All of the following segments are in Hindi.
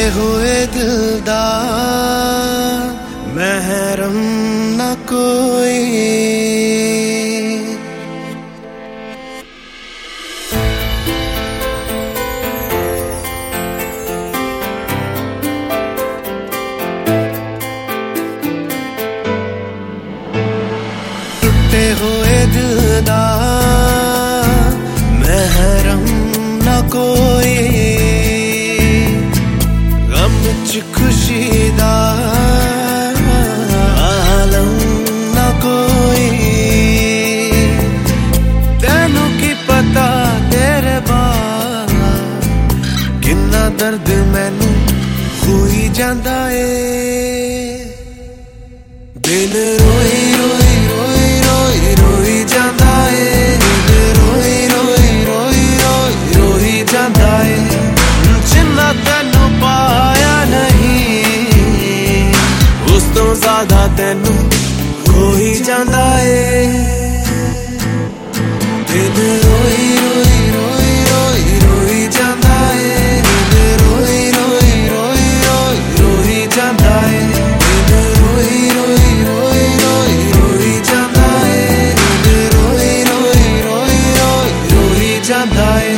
हुए दिल दा महरम न कोई। टूटे हुए दिल दा महरम न कोई, गम च खुशी दा आलम न कोई। तेनू की पता तेरे बाद किन्ना दर्द मैनू होई जांदा ए। दिल रोई रोई रोई रोई रोई जांदा ए, दिल रोई रोई रोई रोई रोई जांदा ए। जिन्ना तेनू पाया नहीं उस तो ज्यादा तेनू खोई जांदा ए। दिल रोई रोई रोई रोई रोई जांदा ए, दिल रोई रोई रोई रोई रोई जांदा ए। दिल रोई रोई रोई रोई रोई जांदा ए, दिल रोई रोई रोई रोई रोई जांदा ए।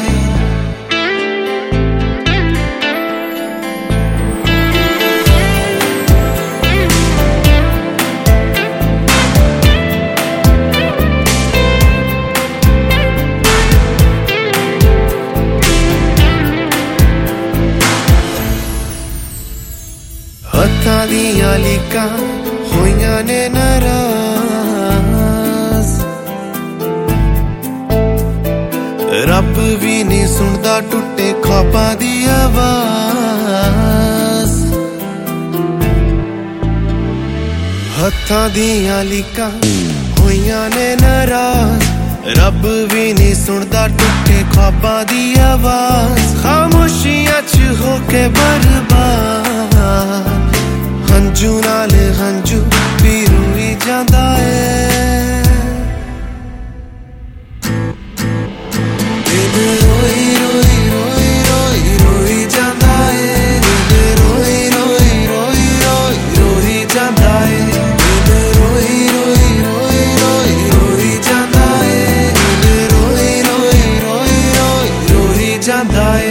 हत्थां दियां लीकां होइयां ने नाराज, रब भी नहीं सुनदा टुटे ख्वाबां दी आवाज। हत्थां दियां लीकां होइयां ने नाराज, रब भी नहीं सुनदा टुटे ख्वाबां दी आवाज। खामोशियां च होके बर्बाद हंजू नाल हंजू भी रोई जांदा ए। दिल रोई रोई रोई रोई रोई जांदा ए, दिल रोई रोई रोई रोई रोई जांदा ए। दिल रोई रोई रोई रोई रोई जांदा ए, दिल रोई रोई रोई रोई रोई जांदा ए।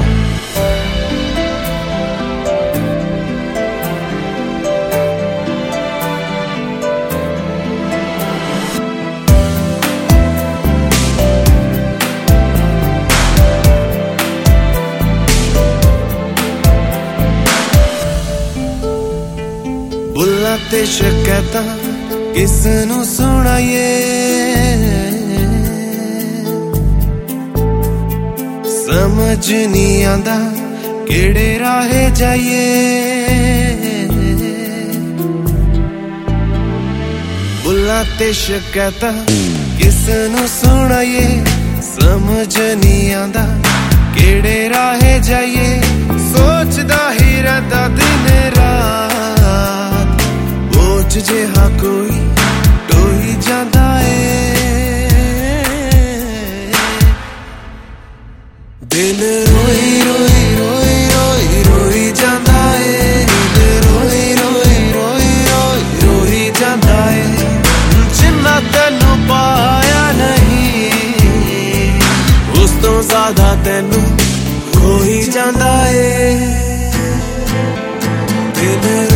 बुल्ला ते शकैतां किस नू सुनाइए, समझ नहीं आंदा केड़े राहे जाइए। बुल्ला ते शकैतां किस नू सुनाइए, समझ नहीं आंदा केड़े राहे जाइए। सोचदा ही रहंदा दिन रात बोझ जिहा कोई ढोई जांदा ए। दिल रोई रोई रोई रोई रोई जांदा ए, दिल रोई रोई रोई रोई रोई जांदा ए। जिन्ना तेनू पाया नहीं उस तो ज्यादा तेनू खोई जांदा ए। दिल